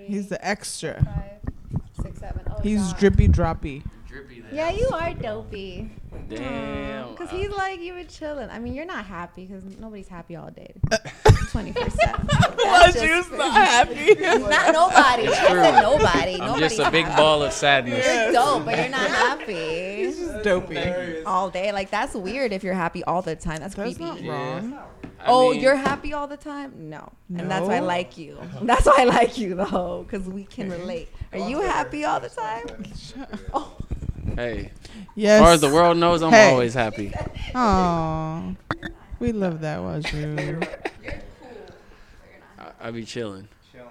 He's the extra. 5, 6, 7. Oh, He's God. drippy droppy. Yeah, you are dopey. Damn. Because he's like, you were chilling. I mean, you're not happy because nobody's happy all day. 24/7. Was you not happy? Not nobody. I said nobody. I'm Nobody's just a big happy. ball of sadness. You're dope, but you're not happy. He's just dopey. All day. Like, that's weird if you're happy all the time. That's That's creepy. not wrong. Oh, you're happy all the time? No. And that's why I No. like you. That's why I like you, though, because we can relate. Are you happy all the time? Oh. Hey, Yes. as far as the world knows, I'm Hey. always happy. Aww. We love that, Waju. I be chilling.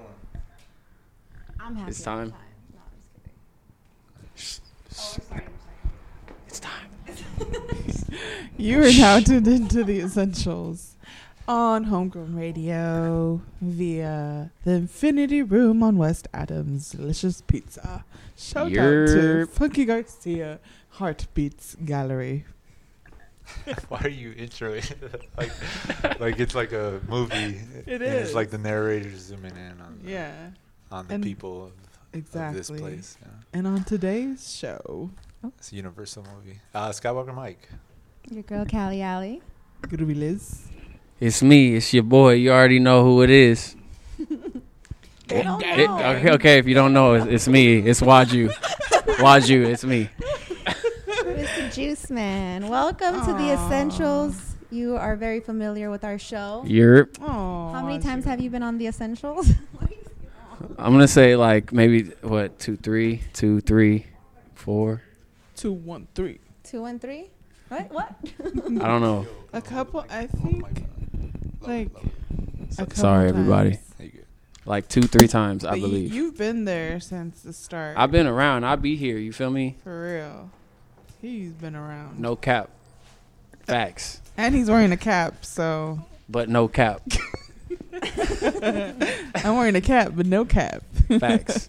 I'm happy. It's all the time. No, I'm just kidding. It's time. You are now tuned into the Essentials on Homegrown Radio via the Infinity Room on West Adams. Delicious pizza. Shout out to Yerp. Funky Garcia Heartbeats Gallery. Why are you introing like it's like a movie? It and is. It's like the narrator zooming in on Yeah, on the And- people of exactly. this place. Yeah. And on today's show, It's a Universal movie. Skywalker Mike. Your girl, Callie Alley. Groovy Liz. It's me. It's your boy. You already know who it is. They don't know. Okay. If you don't know, it's me. It's Waju. Waju. It's me. Mr. Juice Man. Welcome to the Essentials. You are very familiar with our show. Yerp. Oh, How many times have you been on the Essentials? I'm gonna say like maybe what 2, 3, 4. 2, 1, 3? 2 and 3? What? I don't know. A couple, I think. Like, a couple Sorry, everybody. times. Hey, good. Like 2, 3 times, I But believe. you've been there since the start. I've been around. I be here. You feel me? For real. He's been around. No cap. Facts. And he's wearing a cap, so. But no cap. I'm wearing a cap, but no cap. Facts.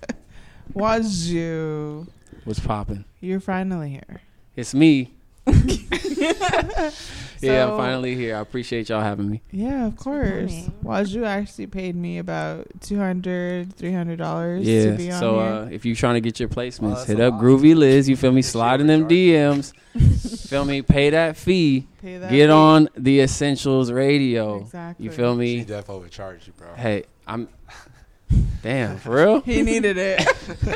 Waju, What's popping? you're finally here. It's me. Yeah, I'm So- finally here. I appreciate y'all having me. Yeah, of course. funny. Waju actually paid me about $200, $300 to Yeah. be on So here. if you're trying to get your placements, that's hit a up lot. Groovy Liz. You feel me? This Slide in shit them was DMs. Feel me? Pay that fee. Pay that Get fee. on the Essentials Radio. Exactly. You feel She me? definitely would charge you, bro. Hey, I'm. Damn, for real? He needed it.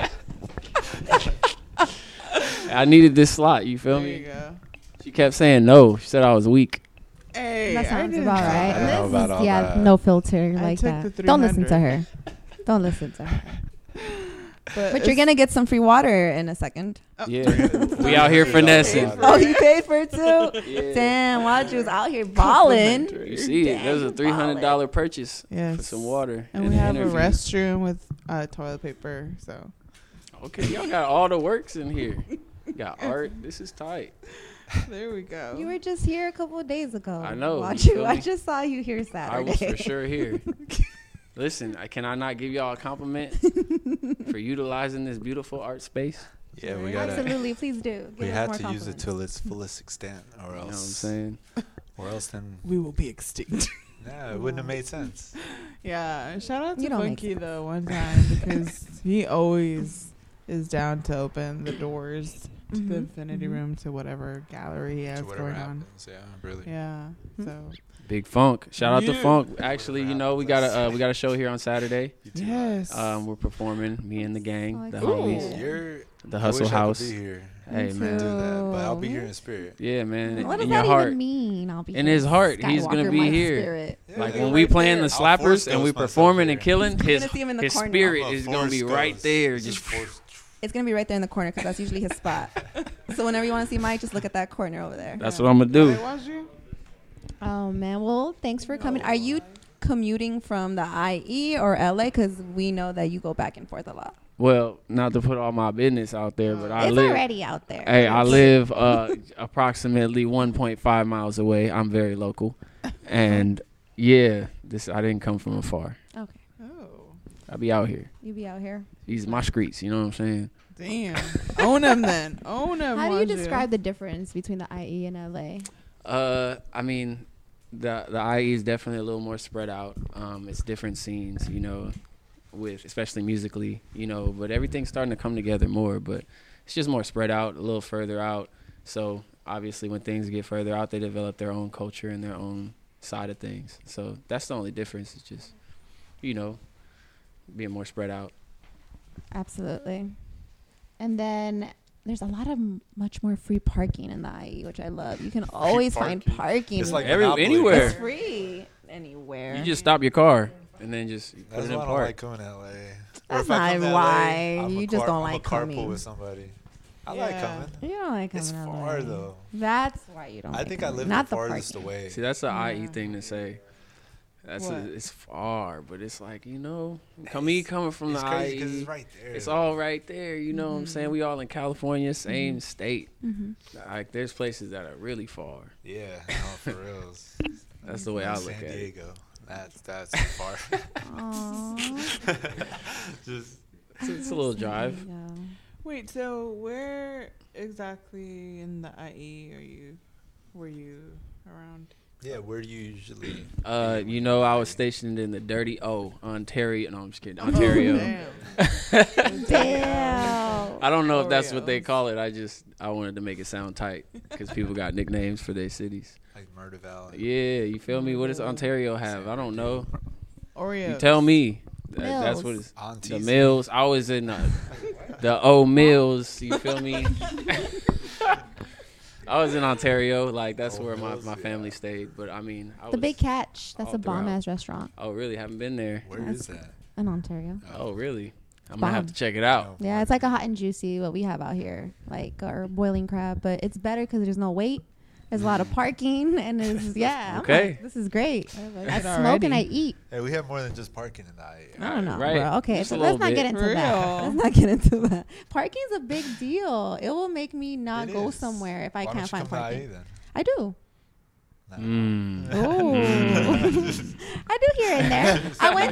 I needed this slot. You feel There me? you go. She kept saying no. She said I was weak. Hey, That I sounds didn't about know right. that. I don't know Liz about is, all yeah, that. no filter I like took that. the Don't listen to 300. her. Don't listen to her. But you're it's- gonna get some free water in a second. Yeah. We out here finessing. Oh, you paid for it too? Yeah. Damn, Waju's out here balling. You see it. There was a $300 purchase Yes. for some water. And and we an have interview. a restroom with toilet paper, so. Okay, y'all got all the works in here. Got art. This is tight. There we go. You were just here a couple of days ago. I know, you Waju, feel I me? just saw you here I Saturday. was for sure here. Listen, can I not give y'all a compliment for utilizing this beautiful art space? Yeah, we gotta. Absolutely, please do. Give We us had more to use it compliments. to its fullest extent, or You know what I'm else, saying? then, We will be extinct. yeah, it wouldn't have made sense. Yeah, shout out to You don't make Funky sense. though one time because he always is down to open the doors to the Mhm, Infinity mhm. Room to whatever gallery he has To whatever going on. happens, yeah, really. Yeah, Hmm. so Big Funk. Shout out to Yeah. Funk. Actually, you know, we got a show here on Saturday. yes. We're performing, me and the gang, Oh, the cool. homies, You're the I Hustle wish I could House. be here. Hey Me man. Do that, but I'll be too. here in spirit. Yeah, man. What does in that your heart. even mean? I'll be In here. his heart, he's gonna Skywalker be Mike's here. spirit. Like Yeah, when we right playing there. the I'll force slappers and we ghost myself performing and here. killing, his see him in the his corner. spirit I'm a is gonna be force right ghost. there. Just Just force- It's gonna be right there in the corner because that's usually his spot. So whenever you want to see Mike, just look at that corner over there. that's what I'm gonna do. Right, Waju? Oh man, well, thanks for coming. Are you commuting from the IE or LA? Because we know that you go back and forth a lot. Well, not to put all my business out there, but I It's live. already out there. Hey, I live approximately 1.5 miles away. I'm very local, and yeah, I didn't come from afar. Okay, Oh, I be out here. you be out here. These my streets. You know what I'm saying? damn. Own him then. Own him. How do you Waju. describe the difference between the IE and LA? I mean, the IE is definitely a little more spread out. It's different scenes, you know. with, especially musically, you know. But everything's starting to come together more. But it's just more spread out, a little further out. So obviously, when things get further out, they develop their own culture and their own side of things. So that's the only difference. It's just, you know, being more spread out. Absolutely. And then there's a lot of much more free parking in the IE, which I love. You can always find parking. It's like anywhere. It's free anywhere. You just stop your car and then just put That's it in why I don't park. like coming to LA. Or That's if I not come to why. LA, You just don't I'm like a carpool coming. with somebody. I Yeah. like coming. You don't like coming It's to far LA. though. That's why you don't I like think I coming. live Not the farthest parking. away. See, that's the Yeah. IE thing to say. What? It's far, but it's like, you know, coming from It's the crazy IE, because it's right there. it's all right there. You know what I'm saying? We all in California, same state. Mhm. Like, there's places that are really far. Yeah, no, for real. That's the way I look San at it. Diego. That's far. Aw. Just It's a little drive. Yeah. Wait, so where exactly in the IE were you around? yeah. Where do you usually? You know, I was stationed in the Dirty O, Ontario. No, I'm just kidding. Ontario. Damn. Damn. I don't know if that's what they Oreos. call it. I wanted to make it sound tight because people got nicknames for their cities. Like Murder Valley. Yeah, you feel me? What does Ontario have? I don't know. Oreos. You tell me. That's what it's. Aunties. The Mills. I was in the O Mills. You feel me? I was in Ontario. Like, that's O where Mills, my yeah. family stayed. But I mean, I The was, Big Catch. That's all a bomb throughout. ass restaurant Oh, really? Haven't been there. Where is that? in Ontario. Oh, really? I'm gonna have Bomb. to check it out. Oh, Yeah, it's like a hot and juicy what we have out here, like our boiling crab. But it's better because there's no wait. There's a lot of parking, and it's I'm Okay. like, this is great. I it smoke and I already. eat. Hey, we have more than just parking in the IE. I don't know, Right. bro. Okay, Just so a let's little not get bit. into For that. real. Let's not get into that. Parking's a big deal. It will make me not It go is. somewhere if I Why can't don't you find come to parking. IE then? I do. No. Oh, I do here and there.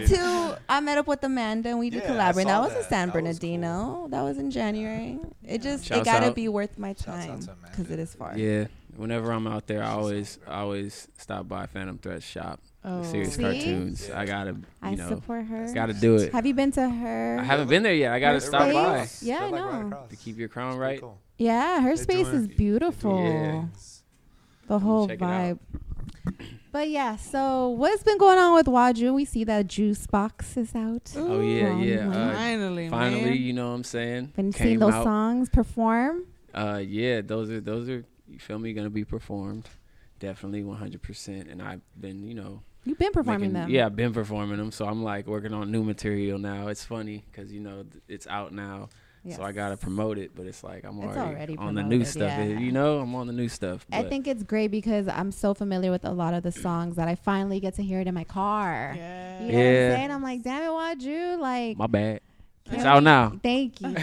I met up with Amanda and we did Yeah, I collaborate. That saw was in that. San That was Bernardino. That was in January. It Shouts gotta out. be worth my Shouts out time to Amanda. because it is far. Yeah. Whenever I'm out there, I always stop by Phantom Thread shop. Oh. Serious See? cartoons. Yeah. I gotta, I you know, support her. gotta do it. Have you been to her? I haven't been there yet. I gotta Her stop by space? Yeah, I They're, like, right know. across. to keep your crown It's right. pretty cool. Yeah, her They're space doing- is beautiful. Yeah. The whole check it out. vibe. But yeah, so what's been going on with Waju? We see that Juice Box is out. Oh, yeah, Ooh. yeah. Finally, Finally, man. you know what I'm saying? Been seeing those songs perform. Yeah, those are you feel me, gonna be performed. Definitely 100%. And I've been, you know, You've been performing them. Yeah, I've been performing them. So I'm like working on new material now. It's funny because, you know, it's out now. So I Yes. gotta promote it, but it's like I'm It's already already on the new promoted, stuff. yeah. You know, I'm on the new stuff. I but- think it's great because I'm so familiar with a lot of the songs that I finally get to hear it in my car. Yeah. You know what I'm Yeah. saying? I'm like, damn it, Waju. Like, my bad. It's can't out wait- now. Thank you.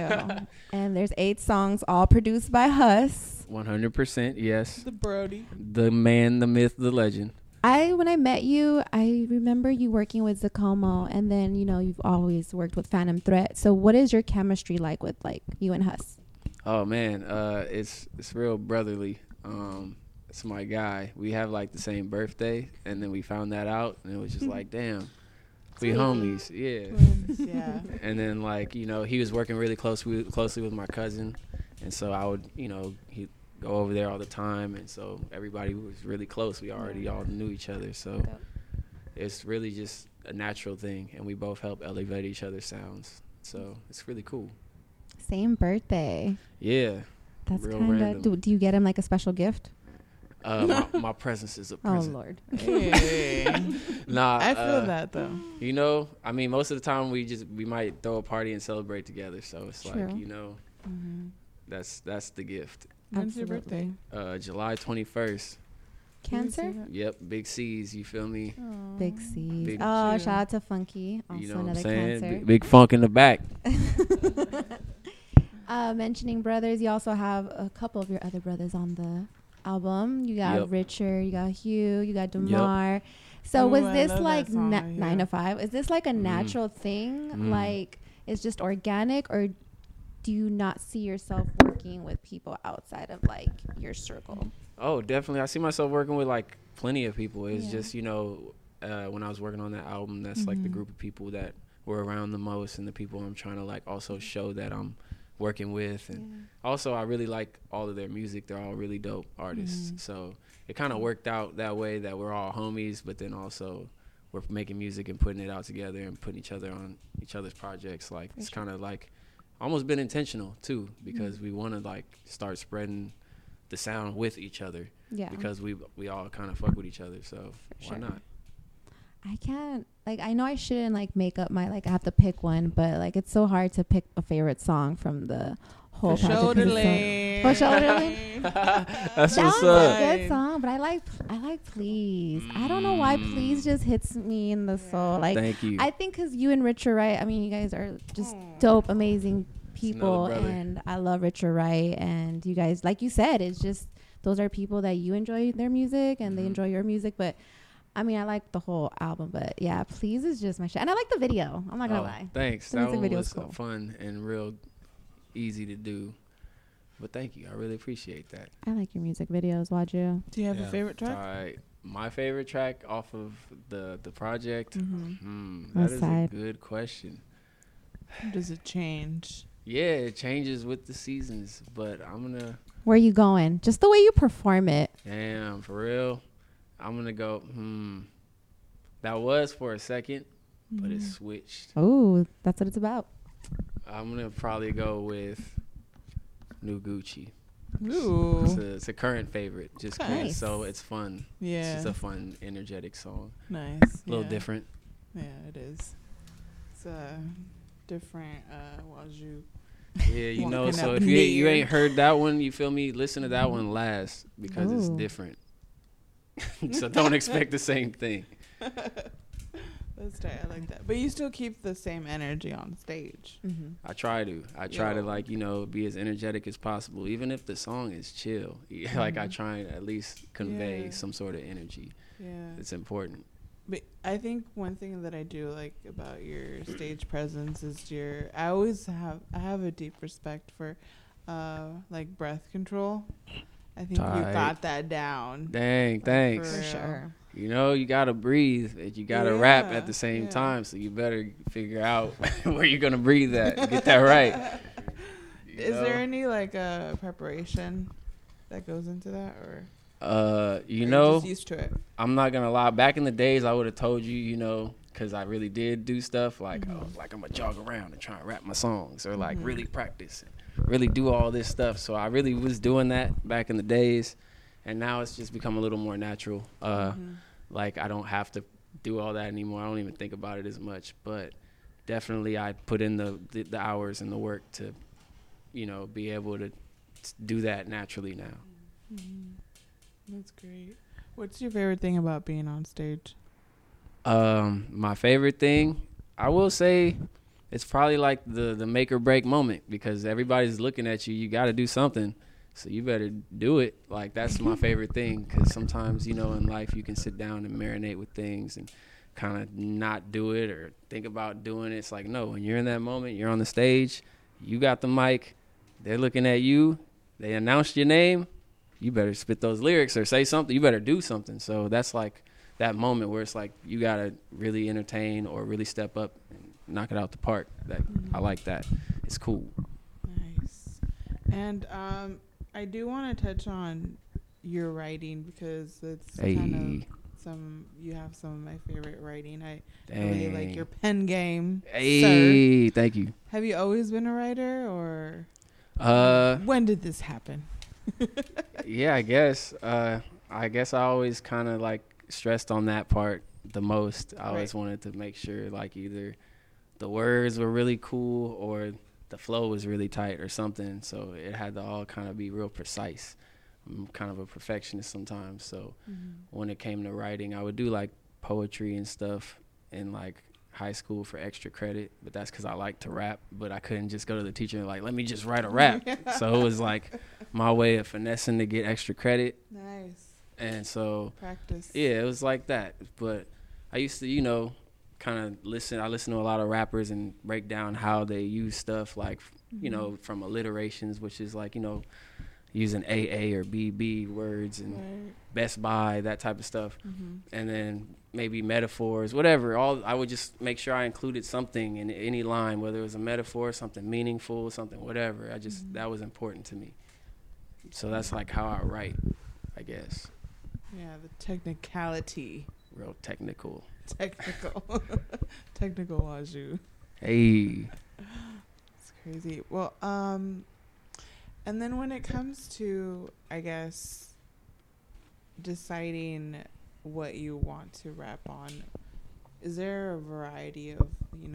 And there's 8 songs, all produced by Huss. 100%. Yes. The Brody. The man, the myth, the legend. When I met you, I remember you working with Zacomo, and then, you know, you've always worked with Phantom Threat. So what is your chemistry like with, like, you and Huss? Oh man, it's real brotherly. It's my guy. We have like the same birthday, and then we found that out, and it was just like, damn, we Sweet. homies. Yeah. Twins, yeah. And then, like, you know, he was working really closely with my cousin, and so I would, you know, he'd go over there all the time, and so everybody was really close. We already all knew each other, so Dope. it's really just a natural thing, and we both help elevate each other's sounds. So it's really cool. Same birthday. Yeah. That's Real kind random. of. Do you get him like a special gift? My presence is a Oh present. Lord. Hey. Nah, I feel that though. You know, I mean, most of the time we might throw a party and celebrate together. So it's True. like, you know, Mm-hmm. that's the gift. When's your Absolutely. birthday? July 21st. Cancer? Yep, big C's. You feel me? Big C's. Big Oh, Q. shout out to Funky. Also You know what I'm another saying? Cancer. Big funk in the back. Mentioning brothers, you also have a couple of your other brothers on the album. You got Yep. Richard, you got Hugh, you got Demar. So Ooh, was I this love like that song, yeah. 9 to 5? Is this like a natural thing? Mm. Like it's just organic, or do you not see yourself working with people outside of like your circle? Oh, definitely. I see myself working with like plenty of people. It's Yeah. just, you know, when I was working on that album, that's like the Mhm. group of people that we're around the most and the people I'm trying to like also show that I'm working with. And also I really like all of their music. They're all really dope artists. So it kind of worked out that way, that we're all homies, but then also we're making music and putting it out together and putting each other on each other's projects. Like it's kind of like almost been intentional too, because we want to like start spreading the sound with each other. Yeah. Because we all kind of fuck with each other, so why not? I can't, like, I know I shouldn't like make up my, like, I have to pick one, but like it's so hard to pick a favorite song from the whole For project. Shoulder 'cause Lane. For Shoulder Lane. That's That what's was up. a good song, but I like Please. I don't know why Please just hits me in the soul. Like, Thank you. I think because you and Richard Wright, I mean, you guys are just dope, amazing people, brother. and I love Richard Wright, and you guys, like you said, it's just those are people that you enjoy their music and they enjoy your music. But I mean, I like the whole album, but yeah, Please is just my shit, and I like the video. I'm not gonna lie. Thanks. The That music one video was is cool. fun and real easy to do. But thank you. I really appreciate that. I like your music videos, Waju. Do you have a Yeah. favorite All track? right. My favorite track off of the project. Mm-hmm. That What is side? a good question. Does it change? Yeah, it changes with the seasons, but I'm gonna. Where you going? Just the way you perform it. Damn, for real. I'm gonna go. That was for a second, but it switched. Oh, that's what it's about. I'm gonna probably go with New Gucci. Ooh. It's a current favorite, just 'cause Nice. so it's fun. It's Yeah. just a fun, energetic song. Nice. A little Yeah. different. Yeah, it is. It's a different Waju. Yeah, you know. Walking So up if you near. ain't heard that one, you feel me? Listen to that one last because it's Ooh. different. So don't expect the same thing. That's tight. I like that. But you still keep the same energy on stage. Mm-hmm. I try to Yo. like, be as energetic as possible, even if the song is chill. Like I try and at least convey Yeah. some sort of energy. Yeah. It's important. But I think one thing that I do like about your stage presence is I have a deep respect for like breath control. I think you Tight. got that down. Dang, thanks. For real. sure. You gotta breathe. You gotta rap Yeah, at the same yeah. time. So you better figure out where you're gonna breathe at. Get that right. You Is know? there any like preparation that goes into that, or you are know, just used to it? I'm not gonna lie. Back in the days, I would have told you, because I really did do stuff like, like I'm gonna jog around and try and rap my songs, or like really practice, and really do all this stuff. So I really was doing that back in the days, and now it's just become a little more natural. Like I don't have to do all that anymore. I don't even think about it as much. But definitely, I put in the hours and the work to, be able to do that naturally now. That's great. What's your favorite thing about being on stage? My favorite thing, I will say, it's probably like the make or break moment, because everybody's looking at you. You got to do something, so you better do it. Like that's my favorite thing, because sometimes in life you can sit down and marinate with things and kind of not do it or think about doing it. It's like, no, when you're in that moment, you're on the stage, you got the mic, they're looking at you, they announced your name, you better spit those lyrics or say something. You better do something. So that's like that moment where it's like you gotta really entertain or really step up and knock it out the park. That I like that. It's cool. Nice. And I do want to touch on your writing, because it's kind of you have some of my favorite writing. I really like your pen game. Hey, Sir. thank you. Have you always been a writer, or when did this happen? Yeah, I guess I always kind of like stressed on that part the most. I always wanted to make sure like either the words were really cool or the flow was really tight or something. So it had to all kind of be real precise. I'm kind of a perfectionist sometimes. So when it came to writing, I would do like poetry and stuff in like high school for extra credit, but that's because I like to rap, but I couldn't just go to the teacher and like, let me just write a rap. So it was like my way of finessing to get extra credit. Nice. And so Practice. yeah, it was like that. But I used to, kind of listen. I listen to a lot of rappers and break down how they use stuff like, from alliterations, which is like, using AA or BB words and Best Buy, that type of stuff. And then, maybe metaphors, whatever. I would just make sure I included something in any line, whether it was a metaphor, something meaningful, something whatever. That was important to me. So that's like how I write, I guess. Yeah, the technicality. Real technical. Technical Waju. Hey. It's crazy. Well, and then when it comes to, I guess, deciding what you want to rap on, is there a variety of,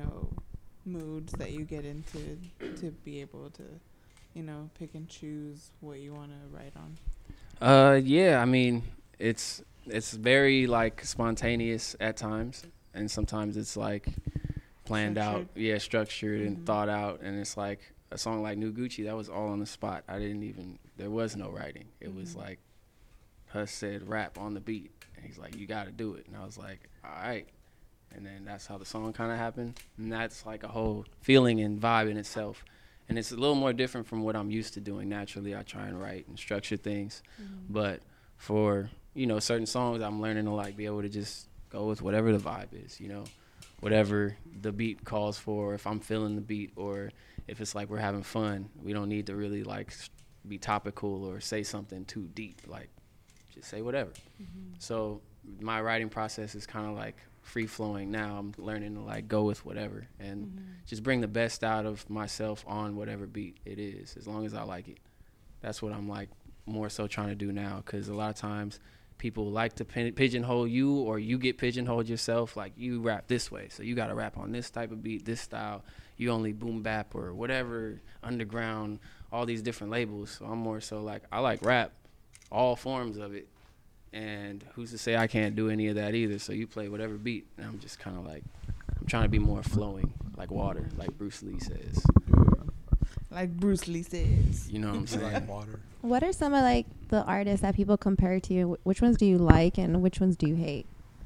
moods that you get into to be able to, pick and choose what you want to write on? Yeah, I mean, it's very like spontaneous at times, and sometimes it's like planned out, structured and thought out. And it's like a song like New Gucci, that was all on the spot. There was no writing. It was like Huss said rap on the beat, and he's like, you got to do it. And I was like, all right. And then that's how the song kind of happened, and that's like a whole feeling and vibe in itself. And it's a little more different from what I'm used to doing. Naturally, I try and write and structure things, but for certain songs, I'm learning to like be able to just go with whatever the vibe is, whatever the beat calls for. If I'm feeling the beat, or if it's like we're having fun, we don't need to really like be topical or say something too deep. Like, just say whatever. So my writing process is kind of like free flowing now. I'm learning to like go with whatever and just bring the best out of myself on whatever beat it is, as long as I like it. That's what I'm like more so trying to do now, because a lot of times people like to pigeonhole you, or you get pigeonholed yourself. Like, you rap this way, so you got to rap on this type of beat, this style. You only boom bap or whatever, underground, all these different labels. So I'm more so like, I like rap, all forms of it. And who's to say I can't do any of that either? So you play whatever beat, and I'm just kind of like, I'm trying to be more flowing, like water, like Bruce Lee says. Like Bruce Lee says. You know what I'm saying? Like water. What are some of like the artists that people compare to you? Which ones do you like and which ones do you hate?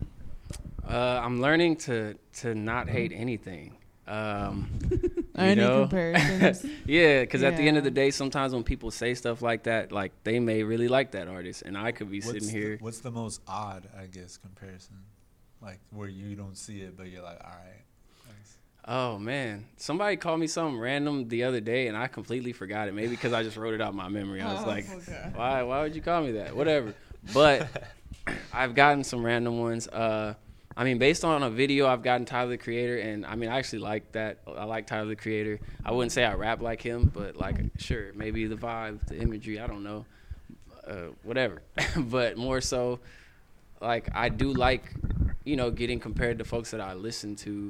I'm learning to not hate anything. Any comparisons? Yeah, because at the end of the day, sometimes when people say stuff like that, like, they may really like that artist, and I could be sitting here. What's the most odd, I guess, comparison? Like, where you don't see it, but you're like, all right. Thanks. Oh, man. Somebody called me something random the other day, and I completely forgot it. Maybe because I just wrote it out my memory. I was why would you call me that? Whatever. But I've gotten some random ones. I mean, based on a video, I've gotten Tyler, the Creator, and I mean, I actually like that. I like Tyler, the Creator. I wouldn't say I rap like him, but like, sure, maybe the vibe, the imagery, I don't know, whatever. But more so, like, I do like, getting compared to folks that I listen to,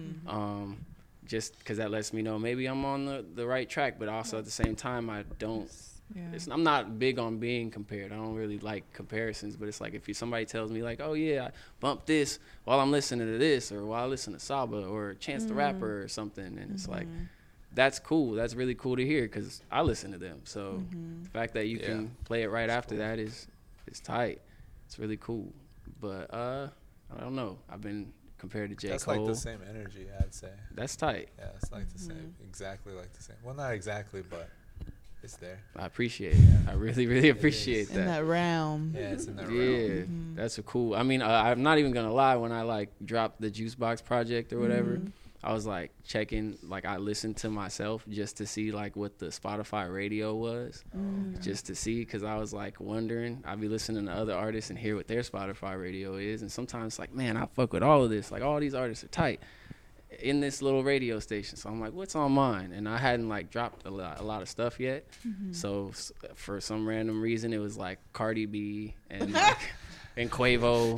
just because that lets me know maybe I'm on the right track, but also at the same time, I don't. Yeah. I'm not big on being compared. I don't really like comparisons, but it's like if somebody tells me like, oh yeah, I bumped this while I'm listening to this, or while I listen to Saba or Chance the Rapper or something, and it's like, that's cool. That's really cool to hear, because I listen to them. So the fact that you can play it right after that is tight. It's really cool. But I don't know. I've been compared to J. That's Cole. Like the same energy, I'd say. That's tight. Yeah, it's like the same, exactly like the same. Well, not exactly, but it's there. I appreciate it. I really, really appreciate that. In that realm. Yeah, it's in that realm. Yeah, that's a cool. I mean, I'm not even gonna lie. When I like dropped the Juicebox project or whatever, I was like checking. Like, I listened to myself just to see like what the Spotify radio was, just to see, because I was like wondering. I'd be listening to other artists and hear what their Spotify radio is, and sometimes like, man, I fuck with all of this. Like, all these artists are tight in this little radio station. So I'm like, what's on mine? And I hadn't like dropped a lot of stuff yet. So for some random reason, it was like Cardi B and like, and Quavo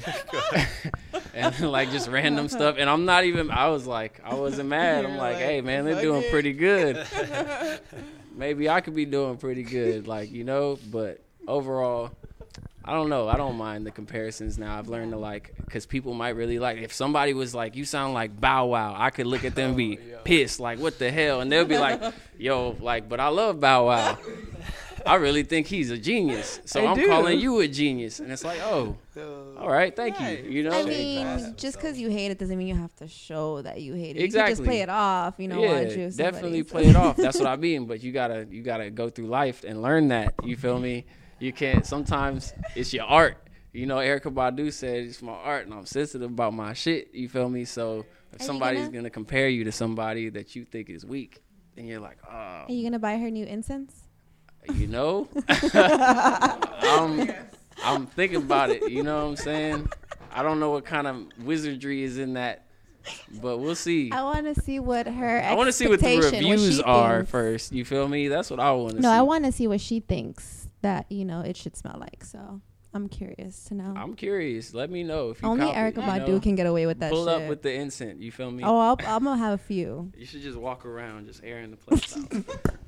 and like just random stuff. And I wasn't mad. I'm like, hey man, they're doing pretty good. Maybe I could be doing pretty good, like, but overall, I don't know. I don't mind the comparisons now. I've learned to like, because people might really like, if somebody was like, you sound like Bow Wow, I could look at them and be pissed, like, what the hell? And they'll be like, yo, like, but I love Bow Wow. I really think he's a genius. So I'm calling you a genius. And it's like, oh, all right, thank you. I mean, just because you hate it doesn't mean you have to show that you hate it. Exactly. You can just play it off, Yeah, definitely play it off. That's what I mean. But you gotta go through life and learn that. You feel me? You can't. Sometimes it's your art. you know, Erykah Badu said it's my art and I'm sensitive about my shit. You feel me? So if somebody's gonna compare you to somebody that you think is weak, then you're like, oh. Are you gonna buy her new incense? You know, I'm thinking about it. You know what I'm saying? I don't know what kind of wizardry is in that, but we'll see. I want to see what her. I want to see what the reviews are first. You feel me? That's what I want to see. No, I want to see what she thinks that it should smell like. So I'm curious to know. I'm curious. Let me know if you only copy, Erykah Badu can get away with that. Pull shit. up with the incense. You feel me? Oh, I'm gonna have a few. You should just walk around, just airing the place out.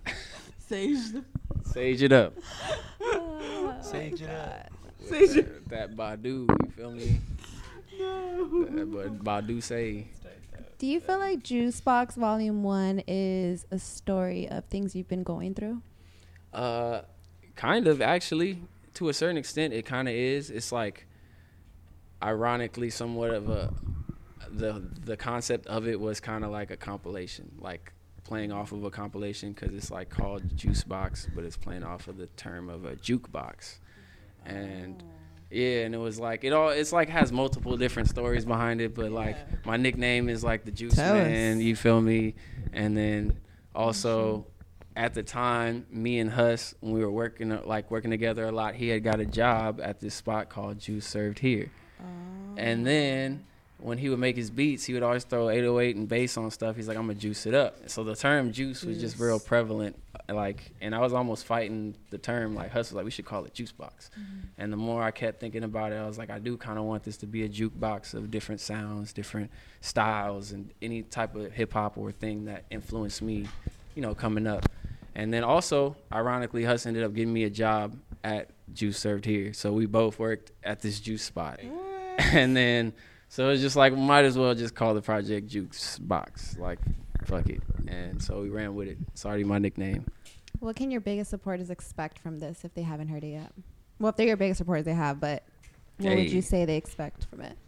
Sage it up. Sage it up. That Badu, you feel me? No. That Badu say. Do you feel like Juicebox Volume 1 is a story of things you've been going through? Kind of, actually. To a certain extent, it kind of is. It's like, ironically, somewhat of the concept of it was kind of like a compilation, like playing off of a compilation, because it's like called Juicebox, but it's playing off of the term of a jukebox. And yeah, and it was like it's like has multiple different stories behind it, but like my nickname is like the Juice Man, you feel me? And then also at the time, me and Huss, when we were working together a lot, he had got a job at this spot called Juice Served Here. And then when he would make his beats, he would always throw 808 and bass on stuff. He's like, I'm gonna juice it up. So the term juice was just real prevalent. Like, and I was almost fighting the term. Like, Huss was like, we should call it juice box. And the more I kept thinking about it, I was like, I do kind of want this to be a jukebox of different sounds, different styles, and any type of hip hop or thing that influenced me, coming up. And then also, ironically, Huss ended up getting me a job at Juice Served Here. So we both worked at this juice spot. And then, so it's just like, might as well just call the project Juice Box. Like, fuck it. And so we ran with it. It's already my nickname. What can your biggest supporters expect from this if they haven't heard it yet? Well, if they're your biggest supporters, they have, but what would you say they expect from it?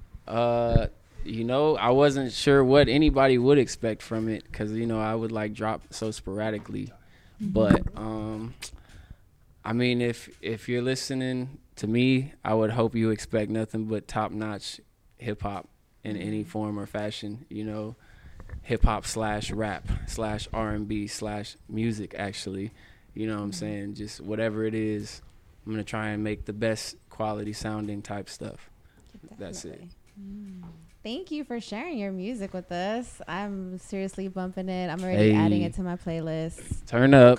I wasn't sure what anybody would expect from it because, I would like drop so sporadically. But, I mean, if you're listening to me, I would hope you expect nothing but top-notch hip-hop in any form or fashion, hip-hop / rap / R&B / music, actually. You know what I'm saying? Just whatever it is, I'm going to try and make the best quality sounding type stuff. Definitely. That's it. Thank you for sharing your music with us. I'm seriously bumping it. I'm already adding it to my playlist. Turn up.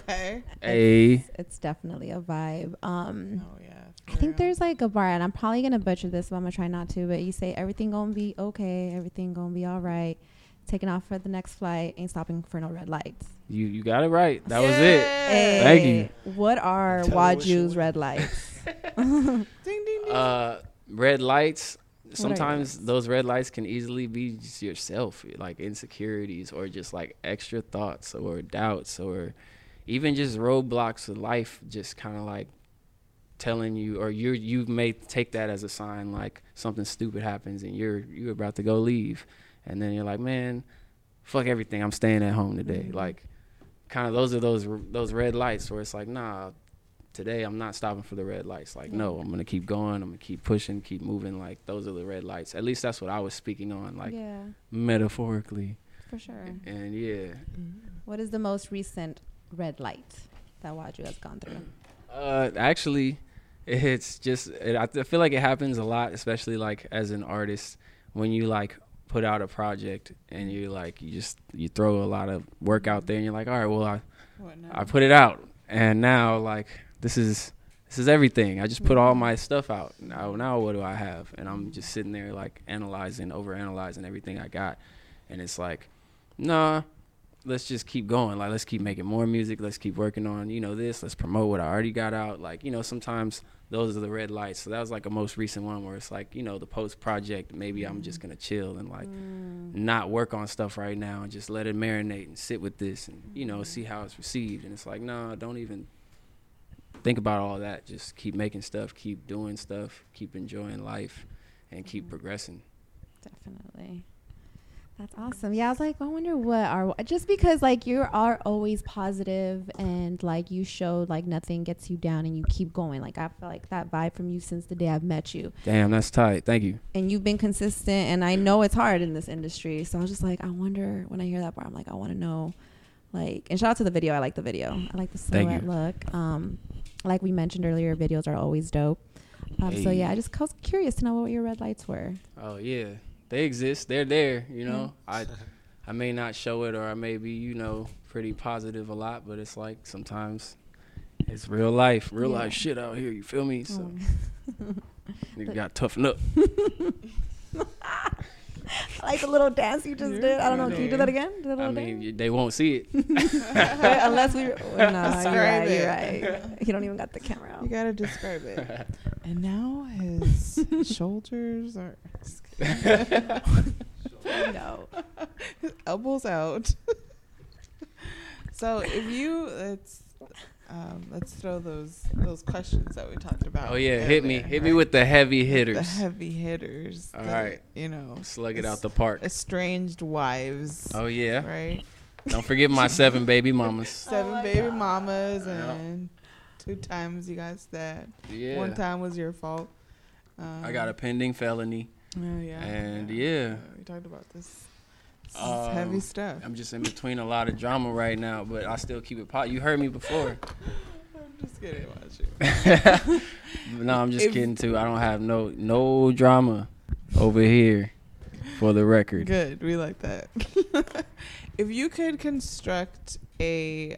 Okay. It's definitely a vibe. Yeah. I think there's like a bar, and I'm probably going to butcher this, but I'm going to try not to. But you say, everything going to be okay. Everything going to be all right. Taking off for the next flight. Ain't stopping for no red lights. You got it right. That was it. Hey, thank you. What are Waju's red lights? Ding, ding, ding. Red lights. Sometimes those red lights can easily be just yourself, like insecurities or just like extra thoughts or doubts or even just roadblocks of life, just kind of like telling you, or you may take that as a sign like something stupid happens and you're about to go leave, and then you're like, man, fuck everything, I'm staying at home today. Like, kind of those are those red lights where it's like, nah, today I'm not stopping for the red lights. Like, no, I'm gonna keep going, I'm gonna keep pushing, keep moving. Like, those are the red lights. At least that's what I was speaking on, like, metaphorically. For sure. And yeah. What is the most recent red light that Waju has gone through? Actually, it's just, I feel like it happens a lot, especially like as an artist, when you like put out a project and you like, you throw a lot of work out there and you're like, all right, well, I put it out, and now like this is everything. I just put all my stuff out. Now what do I have? And I'm just sitting there like overanalyzing everything I got, and it's like, nah, let's just keep going. Like, let's keep making more music. Let's keep working on, this. Let's promote what I already got out. Like, sometimes those are the red lights. So that was like a most recent one where it's like, the post project, maybe I'm just going to chill and like not work on stuff right now and just let it marinate and sit with this and, see how it's received. And it's like, nah, don't even think about all that. Just keep making stuff, keep doing stuff, keep enjoying life, and keep progressing. Definitely. That's awesome. Yeah, I was like, I wonder what are, just because like you are always positive and like you showed like nothing gets you down and you keep going. Like I feel like that vibe from you since the day I've met you. Damn, that's tight. Thank you. And you've been consistent, and I know it's hard in this industry. So I was just like, I wonder, when I hear that part, I'm like, I want to know, like, and shout out to the video. I like the video. I like the silhouette look. Like we mentioned earlier, videos are always dope. So yeah, I was curious to know what your red lights were. Oh yeah, they exist. They're there. You know, I may not show it, or I may be, you know, pretty positive a lot, but it's like sometimes it's real life shit out here. You feel me? So nigga got toughen up. I like the little dance you just did. I don't know. Can you do that again? I mean, they won't see it. Unless we. No, you're right. You don't even got the camera out. You gotta describe it. And now his shoulders are. No. His elbows out. So if you let's throw those questions that we talked about. Oh yeah, hit me with the heavy hitters. The heavy hitters. All right, you know, slug it out the park. Estranged wives. Oh yeah, right. Don't forget my 7 baby mamas. 7 baby mamas, and 2 times you guys that. Yeah. 1 time was your fault. I got a pending felony. Oh yeah. And we talked about this. This is heavy stuff. I'm just in between a lot of drama right now, but I still keep it pot. You heard me before. I'm just kidding about you. No, I'm just kidding too. I don't have no drama over here, for the record. Good, we like that. If you could construct a,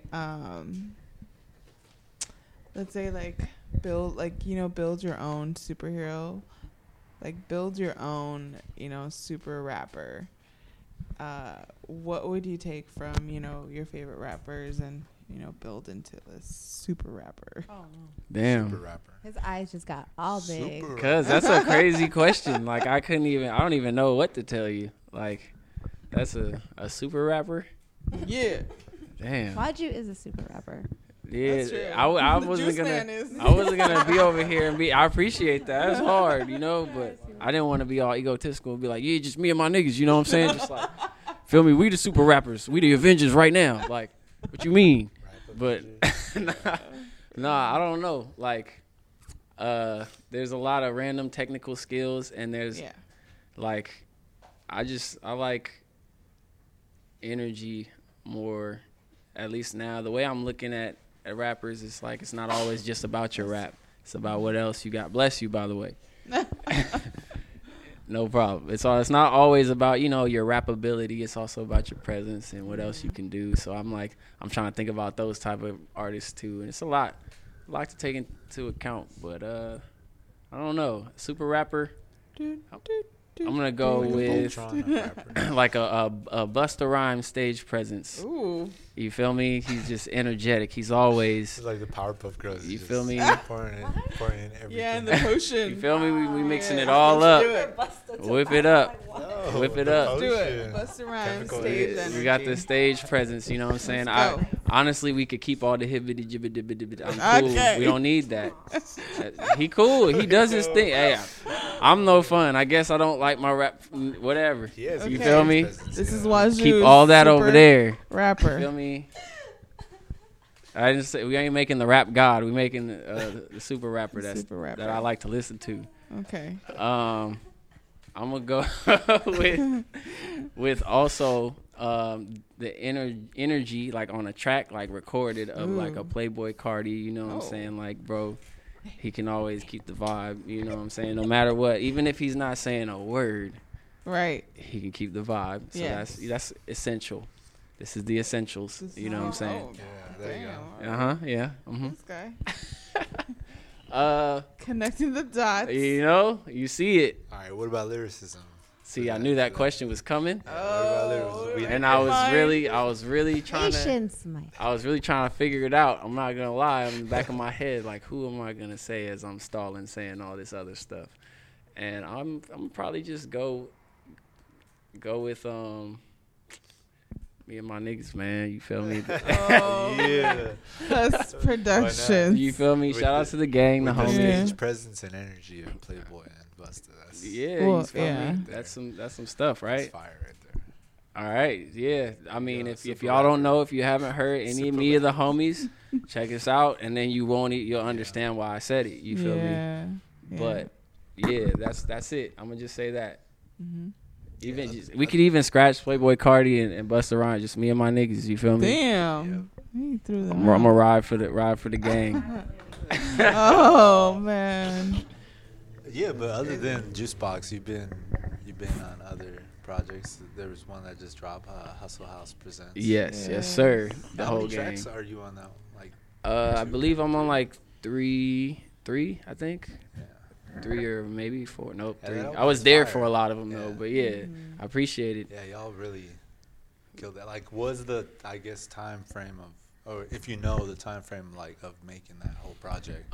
let's say build your own superhero, like build your own, super rapper. What would you take from, your favorite rappers and, build into this super rapper? Oh, no. Damn. Super rapper. His eyes just got all big. Cause that's a crazy question. Like I don't even know what to tell you. Like that's a super rapper. Yeah. Damn. Is a super rapper. Yeah, I wasn't gonna be over here and I appreciate that. It's hard, but I didn't want to be all egotistical and be like, yeah, just me and my niggas. You know what I'm saying? Just like, feel me? We the super rappers. We the Avengers right now. Like, what you mean? But nah, I don't know. Like, there's a lot of random technical skills, and there's like, I like energy more. At least now, the way I'm looking at rappers, it's like it's not always just about your rap. It's about what else you got. Bless you, by the way. No problem. It's not always about, your rap ability. It's also about your presence and what else you can do. So I'm trying to think about those type of artists too. And it's a lot to take into account. But I don't know. Super rapper. I'm gonna go with like a Busta Rhymes stage presence. Ooh. You feel me? He's just energetic. He's always. It's like the Powerpuff Girls. You feel me? Pouring in everything. Yeah, and the potion. You feel me? We mixing it all up. Whip it up. No, Whip it up. Do it. Busta Rhymes stage energy. We got the stage presence. You know what I'm saying? Honestly, we could keep all the hibbity jibbity jibbity. I'm cool. Okay. We don't need that. He cool. He does his thing. Hey, I'm no fun. I guess I don't like my rap. Whatever. Yes, you feel me? This is Wazoo. Keep all that over there. Rapper. Feel me? I didn't say we ain't making the rap god. We making the super rapper that I like to listen to. Okay. I'm gonna go with also the energy like on a track like recorded of like a Playboy Cardi. You know what I'm saying? Like, bro, he can always keep the vibe. You know what I'm saying? No matter what, even if he's not saying a word, right? He can keep the vibe. So that's essential. This is the essentials. You know what I'm saying? Yeah, there you go. Yeah. This guy. Connecting the dots. You see it. All right, what about lyricism? See, I knew that question was coming. And I was really trying to figure it out. I'm not gonna lie, in the back of my head, like, who am I gonna say as I'm stalling, saying all this other stuff? And I'm probably just go with me and my niggas, man. You feel me? Yeah. Plus Productions. You feel me? Shout out to the gang, the homies. Stage presence and energy of Playboy and Busta. You feel me? That's some stuff, right? That's fire right there. All right, yeah. I mean, Yeah, if super y'all don't rapper. know, if you haven't heard any of Super me or the rapper. homies, check us out, and then you'll understand why I said it. You feel me? Yeah. But yeah, that's it. I'm gonna just say that. Mm-hmm. Even we could even scratch Playboy Cardi and Busta Rhymes, just me and my niggas. You feel me? Damn. He threw that. I'm gonna ride for the gang. Oh man. Yeah, but other than Juicebox, you've been on other projects. There was one that just dropped, Hustle House Presents. Yes, Yeah. yes, sir. The How whole many gang. tracks are you on that? Like, I believe I'm on like three, I think. yeah. 3 or maybe 4. Nope, Yeah, 3. that I was was there fire. for a lot of them though, Yeah. but yeah, Mhm. I appreciate it. Yeah, y'all really killed that. Like, was the, I guess, time frame of, or if you know the time frame, like, of making that whole project?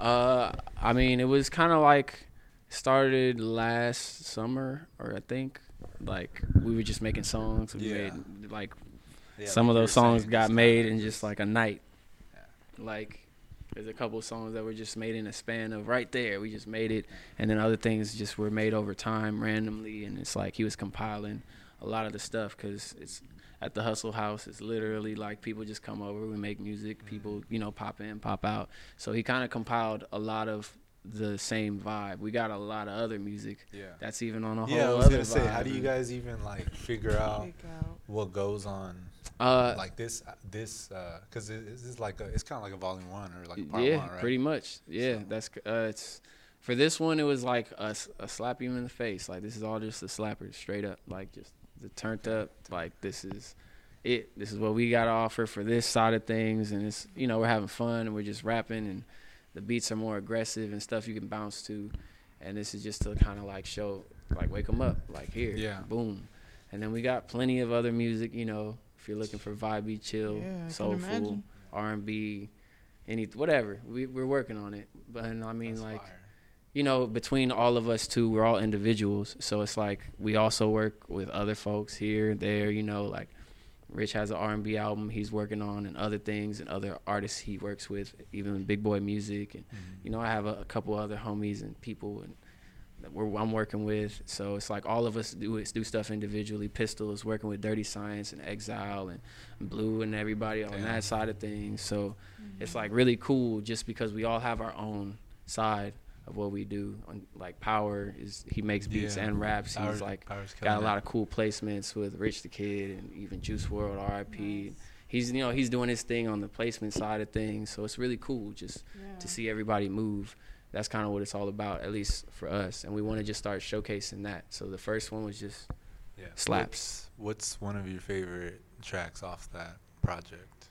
I mean, it was kind of like started last summer, or I think like we were just making songs. We Yeah. made like Yeah, some like of you those were songs saying, got just made kinda in just like a night. Yeah. Like there's a couple of songs that were just made in a span of right there. We just made it, and then other things just were made over time randomly. And it's like he was compiling a lot of the stuff because it's at the Hustle House. It's literally like people just come over, we make music, people pop in, pop out. So he kind of compiled a lot of the same vibe. We got a lot of other music Yeah. that's even on a whole Yeah, I was other gonna say, how vibe. do you guys even like figure out Fake out. what goes on like this? Because it's like it's kind of like a volume 1 or like a part 1, right? pretty much. Yeah, So- that's it's for this one. It was like a slap you in the face. Like this is all just a slapper, straight up. Like just the turned up. Like this is it. This is what we got to offer for this side of things, and it's we're having fun and we're just rapping, and the beats are more aggressive and stuff you can bounce to, and this is just to kind of like show, like wake them up, like here, Yeah. boom, and then we got plenty of other music. If you're looking for vibey, chill, Yeah, I can soulful, imagine. R&B, whatever. We're working on it. But I mean, That's like, fire. between all of us too, we're all individuals. So it's like we also work with other folks here, there. Like Rich has an R&B album he's working on, and other things, and other artists he works with, even Big Boy Music, and I have a couple other homies and people and that I'm working with. So it's like all of us do stuff individually. Pistol is working with Dirty Science and Exile and Blue and everybody on Damn. that side of things. So it's like really cool just because we all have our own side of what we do. Like Power he makes beats Yeah. and raps. He's Power's like killing got a it. lot of cool placements with Rich the Kid and even Juice WRLD, R.I.P. Nice. He's he's doing his thing on the placement side of things. So it's really cool just Yeah. to see everybody move. That's kind of what it's all about, at least for us. And we want to just start showcasing that. So the first one was just Yeah. slaps. What's one of your favorite tracks off that project?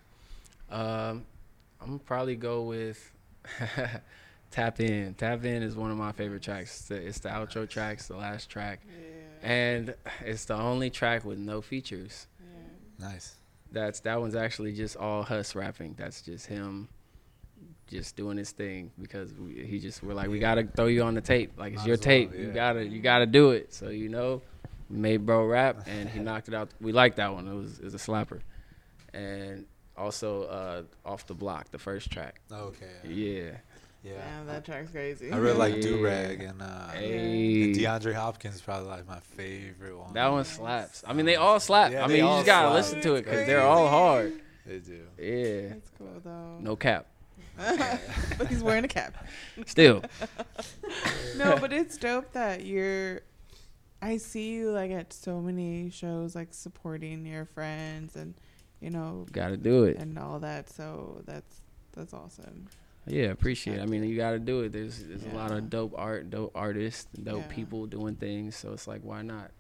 I'm gonna probably go with Tap In. Tap In is one of my favorite tracks. It's the outro track, it's the last track. Yeah. And it's the only track with no features. Yeah. Nice. That one's actually just all Huss rapping. That's just him just doing his thing because we're like, we gotta throw you on the tape. Like it's Might your as well, tape. yeah. You gotta do it. So we made bro rap and he knocked it out. We liked that one. It was a slapper. And also Off the Block, the first track. Okay. Yeah. Yeah. Damn, that track's crazy. I really like Yeah. Do Rag and Hey. DeAndre Hopkins is probably like my favorite one. That one slaps. I mean, they all slap. Yeah, I they mean, you all just gotta slap. listen to it because It's they're all crazy. hard. They do. Yeah. That's cool though. No cap. But he's wearing a cap. Still. No, but it's dope that I see you like at so many shows, like supporting your friends and Gotta do it. and all that. So that's awesome. Yeah, appreciate it. I mean, you got to do it. There's a lot Yeah. of dope artists, dope Yeah. people doing things. So it's like, why not?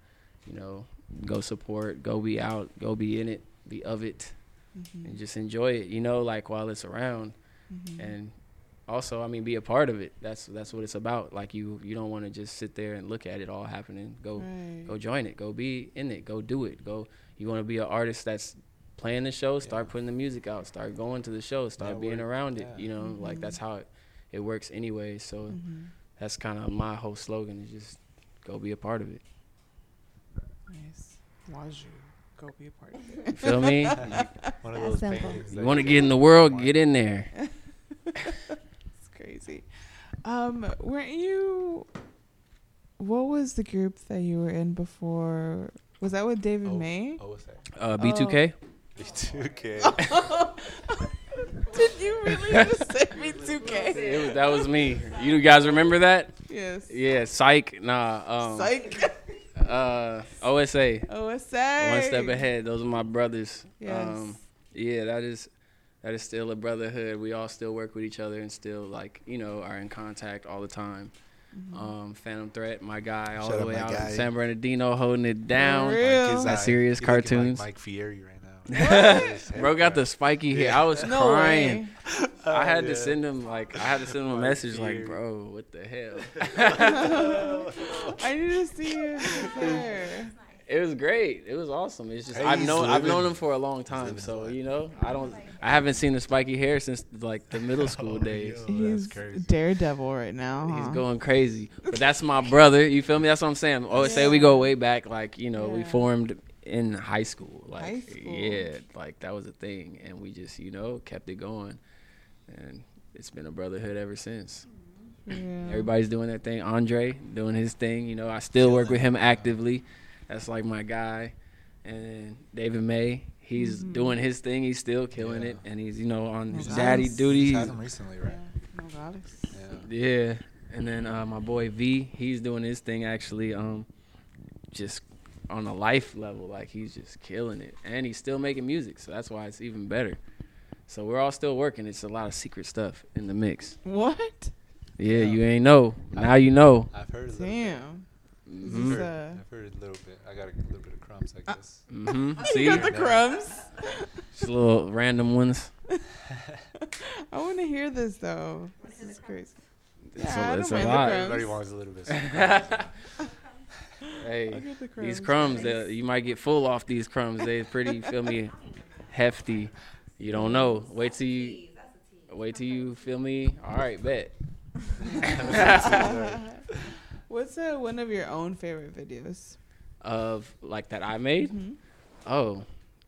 Go support, go be out, go be in it, be of it, Mm-hmm. and just enjoy it. Like while it's around, Mm-hmm. and also, I mean, be a part of it. That's what it's about. Like you don't want to just sit there and look at it all happening. Go join it. Go be in it. Go do it. Go. You want to be an artist that's playing the show, start putting the music out, start going to the show, start being Network, around it. yeah. Like that's how it works anyway. So Mm-hmm. that's kind of my whole slogan is just go be a part of it. Nice. Waju, go be a part of it. You feel me? One of That's those simple. paintings. You want to get in the world, get in there. It's crazy. Weren't you? What was the group that you were in before Was that with David May? What's that? B2K. B2K. Did you really just say B2K? That was me. You guys remember that? Yes. Yeah, Psych. Nah. Psych. OSA. OSA. One step ahead. Those are my brothers. Yes. Yeah, that is still a brotherhood. We all still work with each other and still like, are in contact all the time. Mm-hmm. Phantom Threat, my guy, all Shout the out way my out guy. in San Bernardino, holding it down. For real? Like That serious he looking cartoons. Like Mike Fieri right now. Bro got the spiky hair. I was No crying. way. I had to send him a message like, bro, what the hell? I need to see his hair. It was great. It was awesome. It's just Hey, I've he's known living- him for a long time, living so his I haven't seen the spiky hair since like the middle school days. Yo, He's that's crazy. Daredevil right now. He's Huh? going crazy. But that's my brother. You feel me? That's what I'm saying. Always say we go way back. Like, we Yeah. formed in high school. Like, High school. yeah, like that was a thing. And we just, kept it going. And it's been a brotherhood ever since. Yeah. Everybody's doing their thing. Andre doing his thing. I still work with him actively. That's like my guy. And David May, he's doing his thing. He's still killing it. And he's, on his daddy duty. He's had him recently, right? No goddess. Yeah. Yeah, and then my boy V, he's doing his thing actually, just on a life level, like he's just killing it, and he's still making music, so that's why it's even better. So we're all still working. It's a lot of secret stuff in the mix. What? Yeah, you ain't know. Now you know. I've heard a little bit. Damn. Mhm. This, I've heard a little bit. I got a little bit of crumbs, I guess. Mhm. You See, got the crumbs. just little random ones. I want to hear this though. This is crazy. It's Yeah, I it's don't a mind the lot. crumbs. Everybody wants a little bit. I'll Hey, get the these crumbs, guys. you might get full off these crumbs. They pretty, feel me, hefty. You don't know. Wait till you feel me. All right, bet. What's one of your own favorite videos? Of like that I made? Mhm. Oh,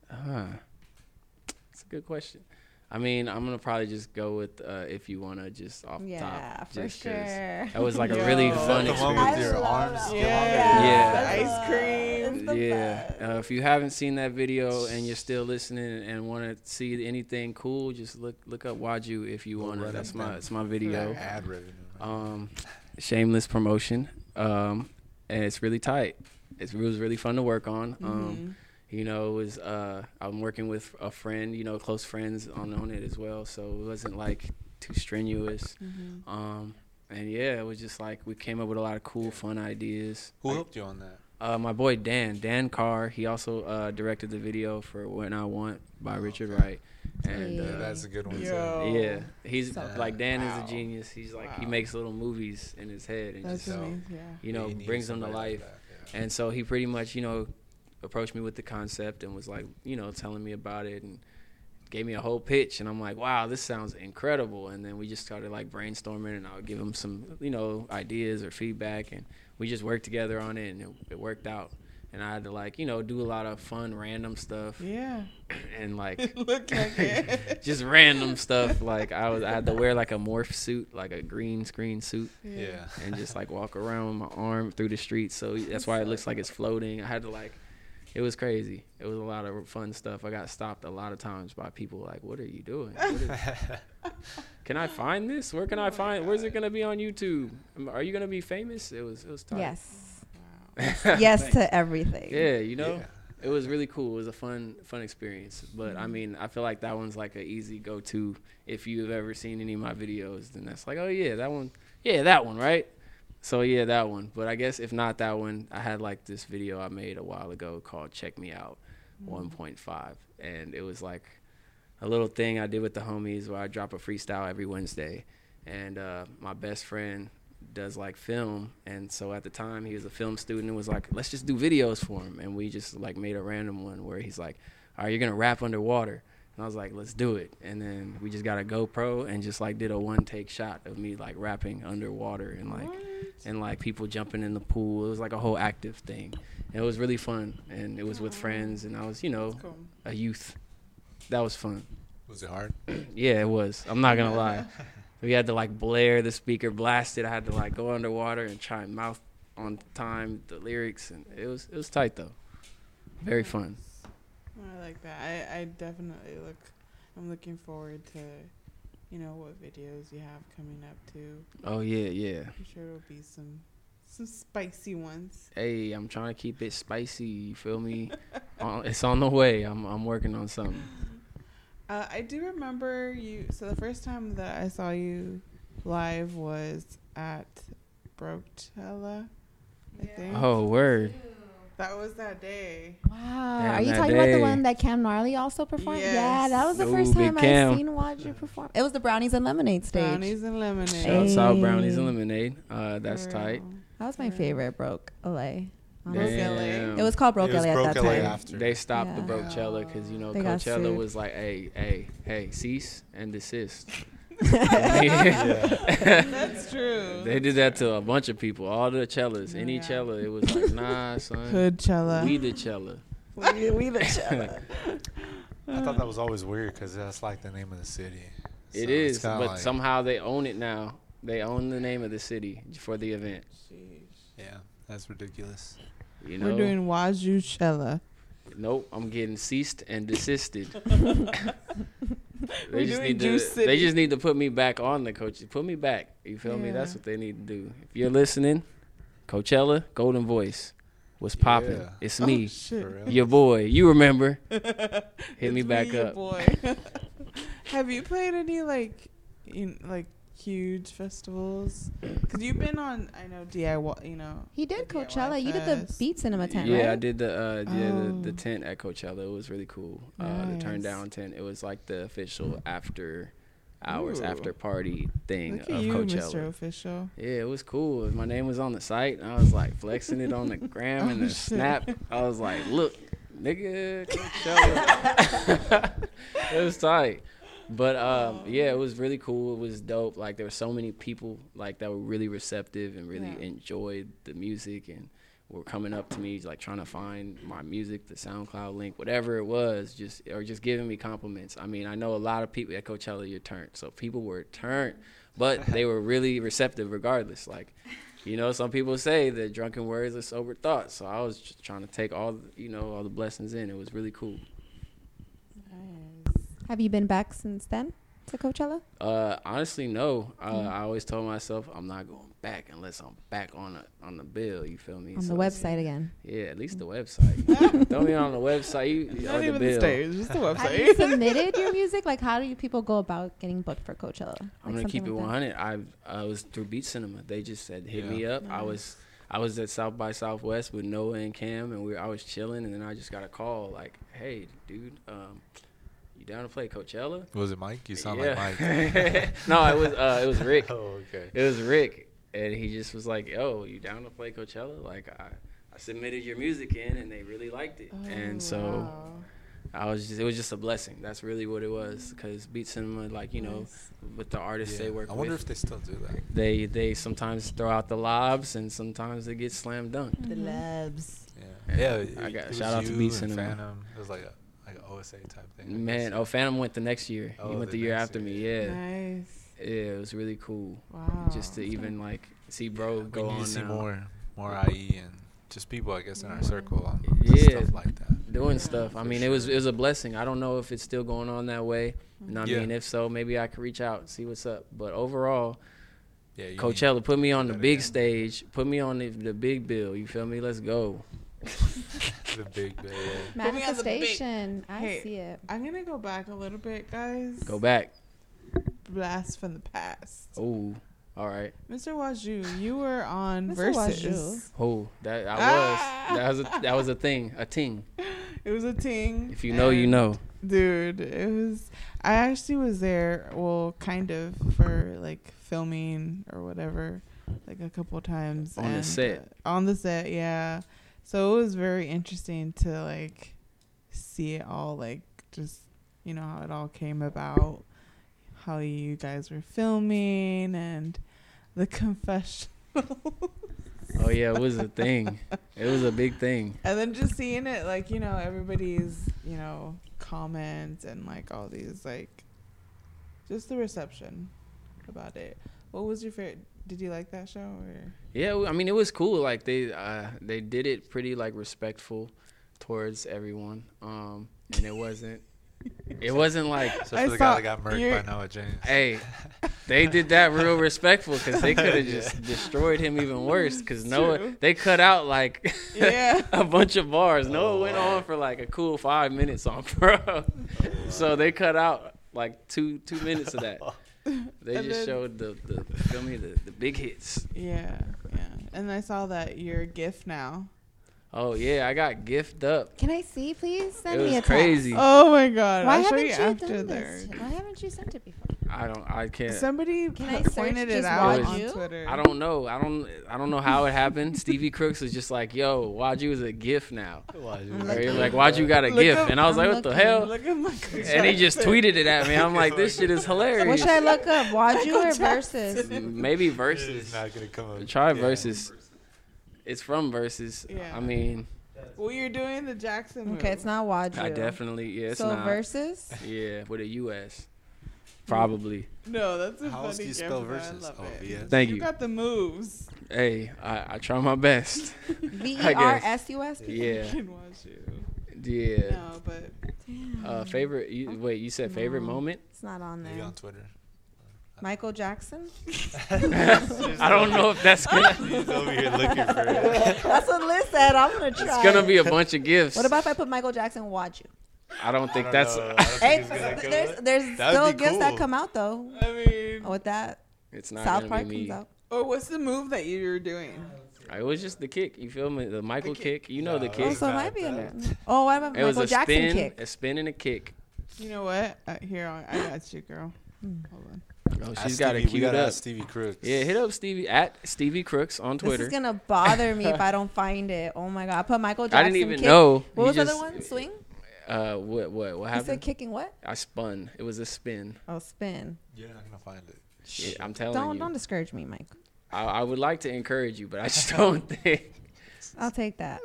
that's a good question. I mean, I'm gonna probably just go with if you wanna, just off the Yeah, top. for just 'cause sure. That was like a really Yo. fun The one experience. with your arms that still one. on Yeah. The ice cream. Yeah, if you haven't seen that video and you're still listening and want to see anything cool, just look up Waju if you want to. run That's it my down. it's my video. Ad revenue. Shameless promotion, and it's really tight. It was really fun to work on. Mhm. It was I'm working with a friend, close friends on it as well, so it wasn't like too strenuous. Mhm. And yeah, it was just like we came up with a lot of cool, fun ideas. Who helped you on that? My boy Dan Carr, he also directed the video for When I Want by Richard Wright. And Yeah. That's a good one, too. Yo. yeah, he's So like Dan Wow. is a genius. He's like he Wow. makes little movies in his head and That's just amazing. Yeah. He needs brings them to somebody like life. that, yeah. And so he pretty much approached me with the concept and was like telling me about it and gave me a whole pitch, and I'm like, wow, this sounds incredible. And then we just started like brainstorming, and I would give him some ideas or feedback, and we just worked together on it, and it worked out. And I had to do a lot of fun random stuff Yeah. and like Look like it. just random stuff. Like I had to wear like a morph suit, like a green screen suit, Yeah. and just like walk around with my arm through the streets. So that's why it looks like it's floating. I had to it was crazy. It was a lot of fun stuff. I got stopped a lot of times by people like, what are you doing? Can I find this? Where can I find? Where's it gonna be on YouTube? Are you gonna be famous? It was tight. Yes. Yes to everything. Yeah, Yeah. it was really cool. It was a fun experience. But I mean, I feel like that one's like an easy go-to. If you've ever seen any of my videos, then that's like, oh yeah, that one. Yeah, that one, right? So yeah, that one. But I guess if not that one, I had like this video I made a while ago called Check Me Out 1.5. And it was like a little thing I did with the homies where I drop a freestyle every Wednesday. And my best friend does like film, and so at the time he was a film student and was like, let's just do videos for him. And we just like made a random one where he's like, all right, you're gonna rap underwater. And I was like, let's do it. And then we just got a GoPro and just like did a one take shot of me like rapping underwater and like people jumping in the pool. It was like a whole active thing, and it was really fun. And it was with friends, and I was Cool. a youth. That was fun. Was it hard? Yeah, it was. I'm not gonna lie. We had to like blare the speaker, blast it. I had to like go underwater and try and mouth on time the lyrics, and it was tight though. Very fun. I like that. I definitely I'm looking forward to, what videos you have coming up too. Oh yeah. I'm sure it'll be some spicy ones. Hey, I'm trying to keep it spicy. You feel me? It's on the way. I'm working on something. I do remember you. So the first time that I saw you live was at Brochella, I think. Oh, word. That was that day. Wow. Damn, Are you that talking about day. the one that Cam Gnarly also performed? Yes. Yeah, that was the Ooh, first Big time Cam. I seen Waju perform. It was the Brownies and Lemonade stage. Brownies and lemonade. Shouts out Hey. Brownies and Lemonade. That's For tight. real. That was my favorite Broke LA. Broke honestly. Damn. LA. It was called Broke It was LA at Broke that LA time. after. They stopped the Yeah. Brochella because They got Coachella sued. was like, hey, cease and desist. That's true. They did that to a bunch of people, all the cellas, any cella. It was like, nah, son, Coachella. we the cella. we the Coachella. I thought that was always weird because that's like the name of the city. So It it's is, kinda but like, somehow they own it now. They own the name of the city for the event. yeah, that's ridiculous. You know, We're doing Wajuchella. nope. I'm getting ceased and desisted. We're doing Juice City. They just need to put me back on the coach. Put me back. You feel me? Yeah. That's what they need to do. If you're listening, Coachella, Golden Voice, what's popping? Yeah. It's Oh, me, shit. For real. your boy. You remember? Hit It's me back your up. boy. Have you played any huge festivals? Because you've been on, I know DIY. He did the DIY Coachella. You did the Fest. Beat Cinema tent, Yeah, right? I did the Oh. tent at Coachella. It was really cool. The turn Nice. down tent. It was like the official after hours, Ooh. after party thing Look of at you, Coachella. Mr. Official. Yeah, it was cool. My name was on the site. And I was like flexing it on the gram and Oh, the shit. snap. I was like, look, nigga, Coachella. It was tight. But yeah, it was really cool. It was dope. Like there were so many people like that were really receptive and really Yeah. enjoyed the music and were coming up to me like trying to find my music, the SoundCloud link, whatever it was, just giving me compliments. I mean, I know a lot of people at Coachella you're turned, so people were turned, but they were really receptive regardless. Like, some people say that drunken words are sober thoughts. So I was just trying to take all the blessings in. It was really cool. Nice. Have you been back since then to Coachella? Honestly, no. I always told myself I'm not going back unless I'm back on the bill. You feel me? On So the website again. yeah, at least the website. Throw me on the website. Not or the even the bill. stage, just the Have you website. submitted your music? Like, how do people go about getting booked for Coachella? I'm gonna keep it 100. I was through Beat Cinema. They just said hit me up. Nice. I was at South by Southwest with Noah and Cam, and I was chilling, and then I just got a call like, "Hey, dude, you down to play Coachella?" Was it Mike? You sound Yeah. like Mike. No, it was Rick. Oh, okay. It was Rick, and he just was like, "Yo, you down to play Coachella?" Like I submitted your music in, and they really liked it, and so. Wow. It was just a blessing. That's really what it was. Because Beat Cinema, Nice. with the artists they work I wonder with, if they still do that. they sometimes throw out the lobs and sometimes they get slam dunked. The labs. Yeah. Yeah, Yeah. I got- it was shout out to you Beat and Cinema. Phantom. It was like an OSA type thing. I Man, guess. Phantom went the next year. Oh, He went the the year next after me. year. Yeah, Nice. yeah, it was really cool. Wow. Just to even see bro we go need on to see now. more IE and just people, I guess, in our circle on Yeah. stuff like that. Doing stuff. I for mean, sure. it was a blessing. I don't know if it's still going on that way. And I Yeah. mean, if so, maybe I could reach out and see what's up. But overall, Yeah, you Coachella, put me on the that big again. stage. Put me on the big bill. You feel me? Let's go. need the big bill. Put me on the big- Manifestation. I Hey. see it. I'm gonna go back a little bit, guys. Go back. Blast from the past. Oh, all right. Mr. Waju, you were on Mr. Versus. Oh, that I Ah! was. That was a thing. A ting. It was a ting. If you know, you and, know. Dude, it was. I actually was there. Well, kind of for like filming or whatever, like a couple times On the and, set. on the set, yeah. So it was very interesting to like see it all, like just how it all came about, how you guys were filming, and the confession. Oh yeah, it was a thing. It was a big thing. And then just seeing it, like, everybody's, comments and, like, all these, like, just the reception about it. What was your favorite? Did you like that show? Or? Yeah, I mean, it was cool. Like they did it pretty like respectful towards everyone. And it wasn't like, So I for the guy saw that got murked your- by Noah James. hey, they did that real respectful because they could have just destroyed him even worse. Because Noah, True. they cut out like Yeah. a bunch of bars. Noah went on for like a cool 5 minutes on Pro. So they cut out like two minutes of that. They And just then- showed the feel me the big hits. Yeah. And I saw that you're a GIF now. Oh yeah, I got gift up. Can I see, please? Send It me was a text. crazy. Oh my God. Why I'll show haven't you you after done there. this? Why haven't you sent it before? I can't. Somebody Can I pointed search it just out on Waju? Twitter. I don't know. I don't know how it happened. Stevie Crooks was just like, "Yo, Waju is a gift now." Or you're like, "Waju got a Look gift?" up- And I was I'm like, "What the looking. hell?" Look at Michael And he just Jackson. tweeted it at me. I'm like, "This shit is What hilarious." should I look up? Waju Michael or Jackson. Versus? Maybe It's Versus. not gonna come up. Try Yeah. Versus. It's from Versus. Yeah. I mean, Well, you're doing the Jackson move. Okay, it's not Waju. I definitely it's so not. Versus? Yeah, with a US. Probably. No, that's a How funny else do you gift, spell but I versus? love Oh, it. VS. Thank You you. got the moves. Hey, I try my best. VERSUS? Yeah. Can watch you. Yeah. No, but Favorite wait, you said favorite No. moment? It's not on Maybe there. on Twitter. Michael Jackson? I don't know if that's gonna He's over here looking for it. That's what Liz said. I'm going to try. it's gonna it. be a bunch of gifts. What about if I put Michael Jackson Waju? I don't think I don't that's know. I don't Hey, think it's gonna come there's up. there's That would still be gifts that cool. come out though. I mean, With that, it's not South gonna Park be comes me. out. or what's the move that you're doing? It was just the kick, you feel me? The Michael kick. You know the No, kick. Oh, It's so it not might be that. under. Oh, what about It was Michael a Jackson spin, kick? a spin and a kick. You know what? Here, I got you, girl. Hold on. Oh, Ask she's got it Stevie- we queued gotta up. ask Stevie Crooks. Yeah, hit up Stevie at Stevie Crooks on This Twitter. is gonna bother me if I don't find it. Oh my god! I put Michael I Jackson. didn't even kick. know. What He was the just- other one? Swing. What You happened? said kicking what? I spun. It was a spin. Oh, spin. You're not gonna find it. Yeah, I'm telling Don't you. don't discourage me, Mike. I would like to encourage you, but I just don't think. I'll take that.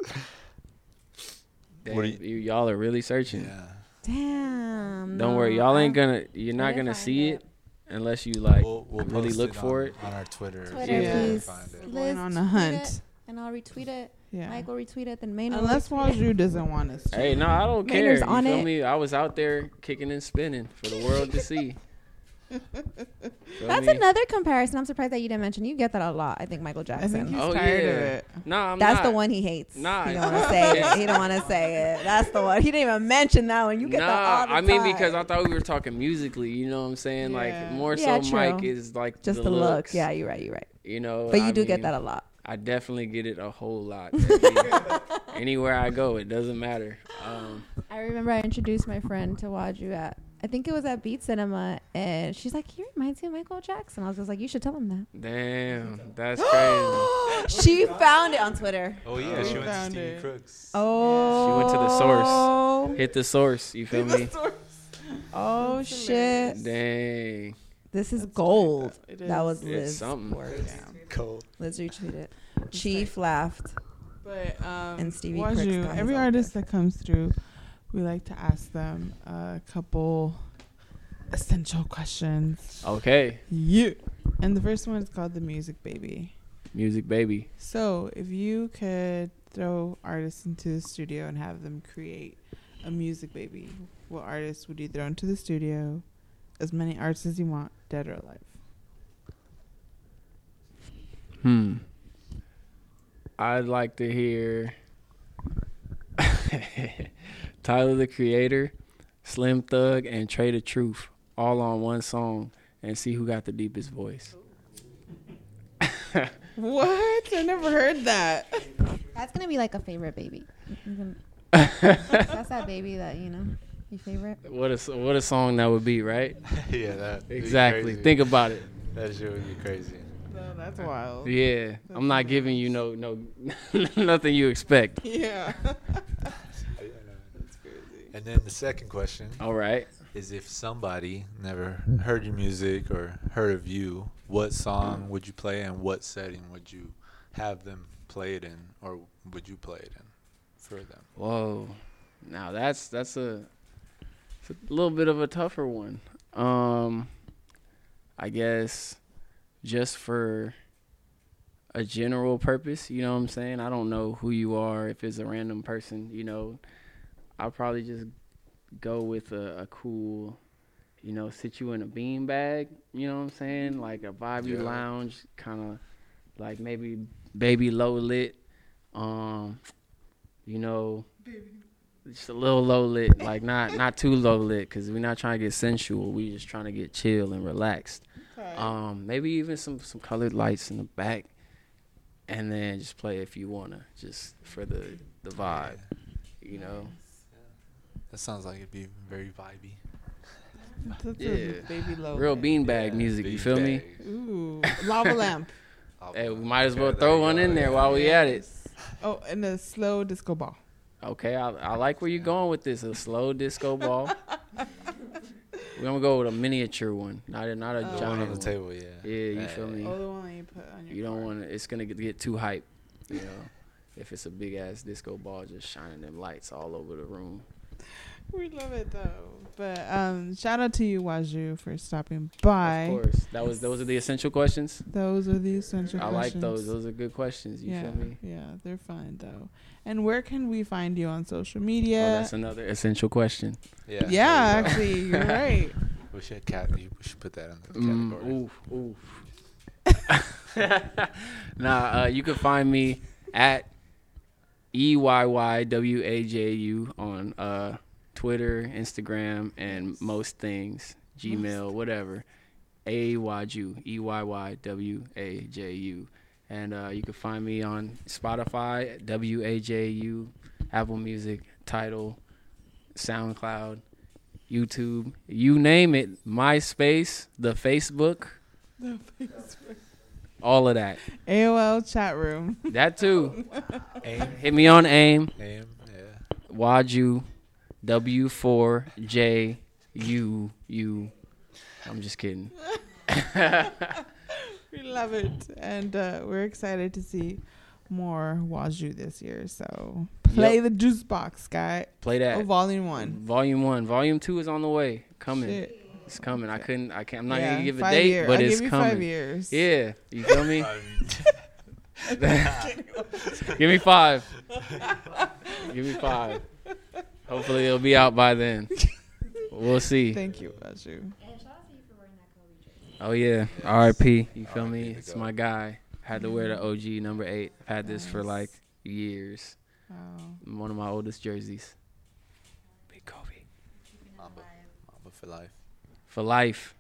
Dang, What do you- y'all are really searching. Yeah. Damn. Don't no, worry, y'all ain't I- gonna. You're not didn't gonna find see it. it unless you like We'll really post look it for on, it. on our Twitter. Twitter, Yeah. please. Find it. We're Liz, going on a tweet hunt. it, and I'll retweet it. Yeah. Mike will retweet it. Then Maynard. Unless will retweet it. Waju doesn't want us to. Hey, no, I don't care. Maynard's You on feel it. me? I was out there kicking and spinning for the world to see. Feel That's me? another comparison. I'm surprised that you didn't mention. You get that a lot. I think Michael I Jackson. think he's Oh, tired yeah. of it. Nah, I'm That's not. the one he hates. Nah. He don't want to say it. He don't want to say it. That's the one. He didn't even mention that one. You get that all the I mean time. because I thought we were talking musically. You know what I'm saying? Yeah. Like more Yeah, so, true. Mike is like just the the look. looks. Yeah, you're right. You're right. You know, But you I do get mean, that a lot. I definitely get it a whole lot. Anywhere I go, it doesn't matter. I remember I introduced my friend to Waju at, I think it was at Beat Cinema, and she's like, "He reminds me of Michael Jackson." I was just like, "You should tell him that." Damn, that's crazy. She found it on Twitter. Oh yeah, she went to Found Stevie it. Crooks. Oh. She went to the source. Hit the source. You feel me? Oh shit! Dang. This is gold. It That was It's Liz. something. Cool. Liz retweeted it. Chief laughed. But And Stevie Crooks Waju, got his every own artist that comes through, we like to ask them a couple essential questions. Okay. Yeah. And the first one is called the Music Baby. Music baby. So if you could throw artists into the studio and have them create a music baby, what artist would you throw into the studio? As many artists as you want, dead or alive. I'd like to hear Tyler the Creator, Slim Thug, and Trey the Truth all on one song and see who got the deepest voice. What? I never heard that. That's gonna be like a favorite baby. That's that baby that your favorite. What a song that would be, right? Yeah, that. Exactly. Think about it. That shit would be crazy. No, that's wild. Yeah, I'm not giving you no nothing you expect. Yeah. And then the second question All right. is, if somebody never heard your music or heard of you, what song would you play and what setting would you have them play it in, or would you play it in for them? Whoa. Now that's a little bit of a tougher one. I guess just for a general purpose. You know what I'm saying? I don't know who you are. If it's a random person, I'll probably just go with a cool, sit you in a bean bag. You know what I'm saying? Like a vibey lounge, kind of like maybe baby low lit. Just a little low lit, like not too low lit, because we're not trying to get sensual. We just trying to get chill and relaxed. Okay. Maybe even some colored lights in the back, and then just play if you wanna, just for the vibe, That sounds like it'd be very vibey. Yeah, baby low. Real beanbag music. You feel me? Ooh, lava lamp. Hey, we might as well throw one in there while we at it. Oh, and a slow disco ball. Okay, I like where you're going with this. A slow disco ball. We're gonna go with a miniature one, not a giant one on the one. table. Yeah. Yeah, you feel me? Oh, the one that you put on your. You don't want to. It's gonna get too hype. If it's a big ass disco ball, just shining them lights all over the room. We love it though. But shout out to you, Waju, for stopping by. Of course. Those are the essential questions. Those are the essential questions. I like those. Those are good questions. You feel me? Yeah, they're fun though. And where can we find you on social media? Oh, that's another essential question. Yeah, actually, you're right. We should put that in the category. Nah, you can find me at EYYWAJU on Twitter, Instagram, and most things, Gmail, whatever. AYJU, EYYWAJU. And you can find me on Spotify, WAJU, Apple Music, Tidal, SoundCloud, YouTube, you name it, MySpace, the Facebook. All of that. AOL chat room. That too. AIM. Hit me on AIM. AIM, yeah. Waju, W4JUU. I'm just kidding. We love it. And we're excited to see more Waju this year. So play the juice box, guy. Play that. Oh, volume 1. Volume 1. Volume 2 is on the way. Coming. Shit. It's coming. I can't. I'm not gonna give a 5 date, year. but I'll it's give you coming. 5 years. Yeah, you feel me? Give me 5. Give me 5. Hopefully it'll be out by then. We'll see. Thank you, Waju. Oh yeah, R.I.P. You feel me? It's my guy. Had to wear the OG number 8. I've had this for like years. Wow. One of my oldest jerseys. Big Kobe. Mamba for life. For life.